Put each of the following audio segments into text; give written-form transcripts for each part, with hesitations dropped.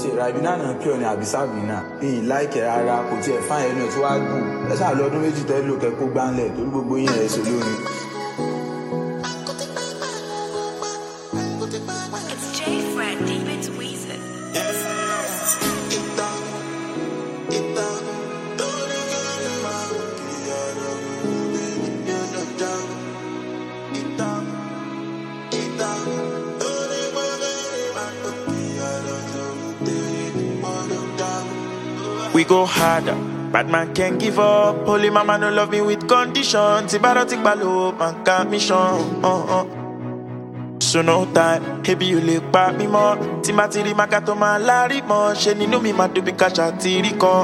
ti ra ibi náà pure ni àbí Sabrina ní láìkẹ́ rárá kò tiẹ̀ fáìn ẹnu ẹ̀ tí wàá gùn ẹ ṣáà lọ́dún méjì tẹ́lẹ̀ òkè kó gbáńlẹ̀ torí gbogbo yín ẹ̀ ṣe lórin. We go harder, bad man can't give up. Holy mama no love me with conditions. Tibarotic balo, man can't mission. So no time, baby you look back me more. Timatiri makato man lari more. She ni no mi madu bi kasha tiri ko.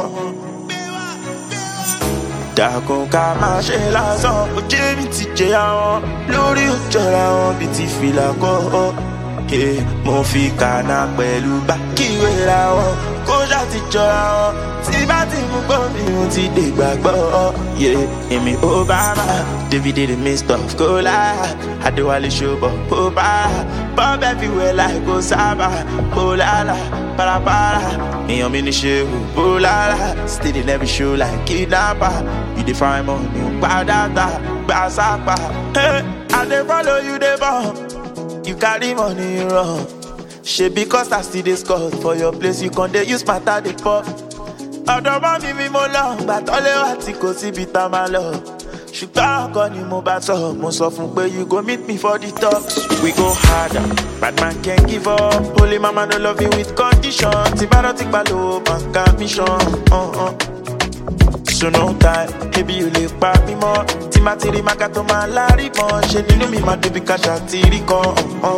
Dakon ka ma she la son. Oje mi ti je awon, lórí ojora won bi ti fila ko. Mo fi kana pẹ̀lú bakiwe ra won. Koja ti jọra wọn, tí bá ti mú gbọ́ mi mo ti dé gbàgbọ́. Èmi Obama, David the Mr. Cola, Adéwálé ṣọ́bọ̀ Popa, Bob everywhere like Osama, Olala, Parapara, èèyàn mi ní ṣe Olala, still in every show like kidnapper, you dey find money, gba data, gba sápà. I dey follow you dey bọ̀, you carry money run. She because I see this call for your place, you can't use my the pop. Ọ̀dọ̀ bá mi mo lọ, gbàtọ́lé wá tí kò síbi tá máa lọ. Ṣùgbọ́n ọkọ ni mo bá sọ, mo sọ fún pé you go meet me for the talks. We go harder, bad man can't give up. Holy mama no love you with conditions. Tibarotic balo, man can't mission. So no time, baby you lè pa mí mọ́. Timatiri makato máa lárí mọ́. Ṣé nínú mi máa débi káṣá tìrí kan.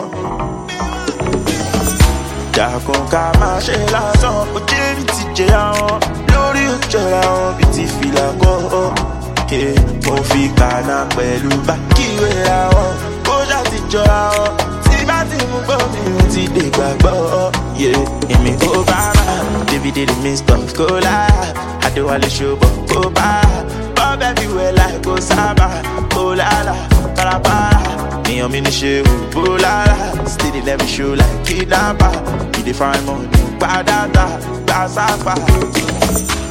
Dakon ka ma ṣe lásán, oje mi ti jẹ àwọn, lórí ojora wọn bí ti fìlà kọ́. Mo fi kànáà pẹ̀lú bákìwé ra wọn, kójà ti jọra wọn, tí bá ti mú gbọ́ mi mo ti dé gbàgbọ́. Èmi Obama, David the Mr. Cola, Adéwálé ṣọ́bọ̀ Popa, Bob everywhere like Osama, Olala, Parapara. èèyàn mi ní ṣe Olala, still in every show like kidnapper. You dey find money, gba data, gba sápà.